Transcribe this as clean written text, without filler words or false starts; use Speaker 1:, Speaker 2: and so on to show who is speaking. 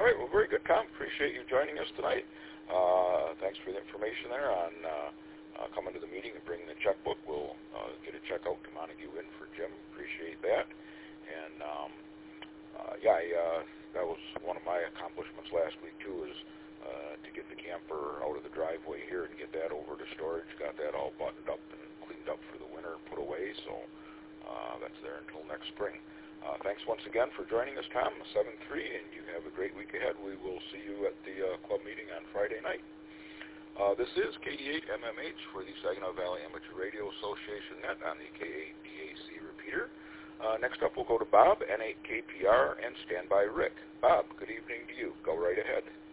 Speaker 1: right, well, very good, Tom. Appreciate you joining us tonight. Thanks for the information there on coming to the meeting and bringing the checkbook. We'll get a check out to Montague Inn for Jim. Appreciate that. And, that was one of my accomplishments last week, too, is to get the camper out of the driveway here and get that over to storage. Got that all buttoned up and cleaned up for the winter and put away, so that's there until next spring. Thanks once again for joining us, Tom, 7-3, and you have a great week ahead. We will see you at the club meeting on Friday night. This is KD8MMH for the Saginaw Valley Amateur Radio Association Net on the K8DAC repeater. Next up, we'll go to Bob, N8KPR, and stand by Rick. Bob, good evening to you. Go right ahead.